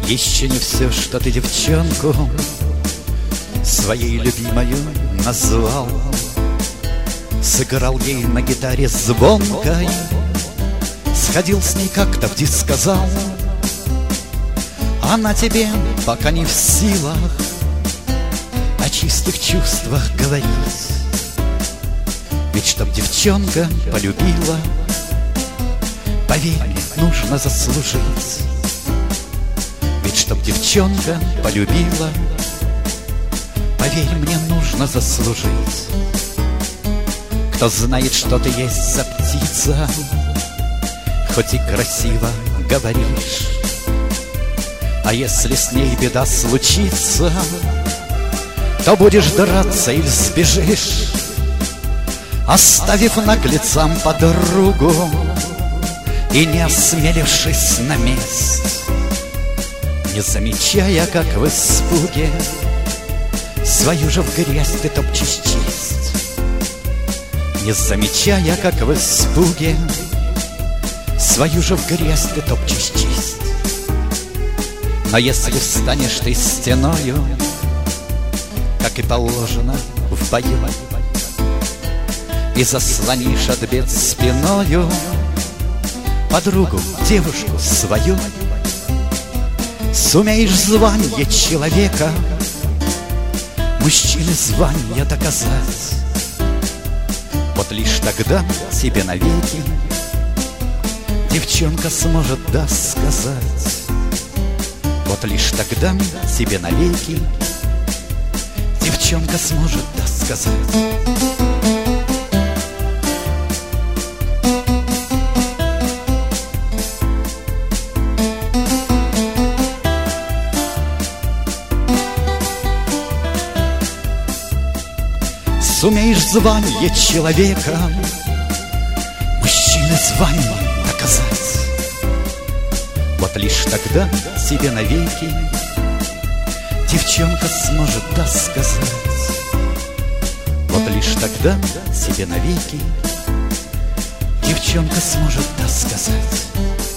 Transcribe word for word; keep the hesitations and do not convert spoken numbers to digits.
Еще не все, что ты девчонку своей любимою назвал. Сыграл ей на гитаре звонкой, сходил с ней как-то в диско-зал. Она тебе пока не в силах о чистых чувствах говорить. Ведь чтоб девчонка полюбила, поверь мне, нужно заслужить. Ведь чтоб девчонка полюбила, поверь мне, нужно заслужить. Кто знает, что ты есть за птица, хоть и красиво говоришь, а если с ней беда случится, то будешь драться или сбежишь, оставив наглецам подругу и не осмелившись на месть. Не замечая, как в испуге свою же в грязь ты топчешь честь. Не замечая, как в испуге свою же в грязь ты топчешь честь. Но если встанешь ты стеною, как и положено в бою, и заслонишь от бед спиною подругу, девушку свою, сумеешь звание человека, мужчины звание доказать. Вот лишь тогда тебе навеки девчонка сможет да сказать. Вот лишь тогда тебе навеки девчонка сможет да сказать. Сумеешь звание человека, мужчины звание доказать. Вот лишь тогда тебе навеки девчонка сможет да сказать. Вот лишь тогда тебе навеки девчонка сможет да сказать.